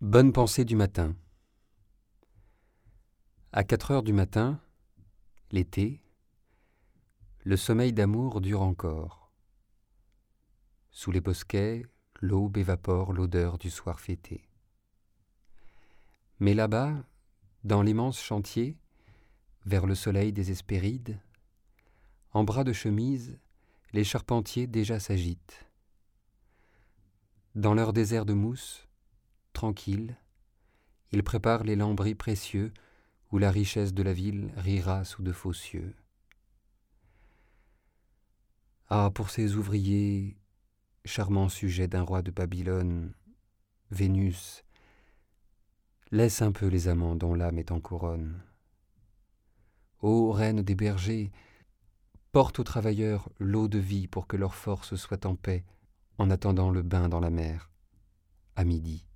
Bonne pensée du matin. À 4 heures du matin, l'été, le sommeil d'amour dure encore. Sous les bosquets, l'aube évapore l'odeur du soir fêté. Mais là-bas, dans l'immense chantier, vers le soleil des Hespérides, en bras de chemise, les charpentiers déjà s'agitent. Dans leur désert de mousse, tranquilles, ils préparent les lambris précieux où la richesse de la ville rira sous de faux cieux. Ah, pour ces ouvriers, charmant sujet d'un roi de Babylone, Vénus, laisse un peu les amants dont l'âme est en couronne. Ô reine des bergers, porte aux travailleurs l'eau de vie pour que leur force soit en paix en attendant le bain dans la mer, à midi.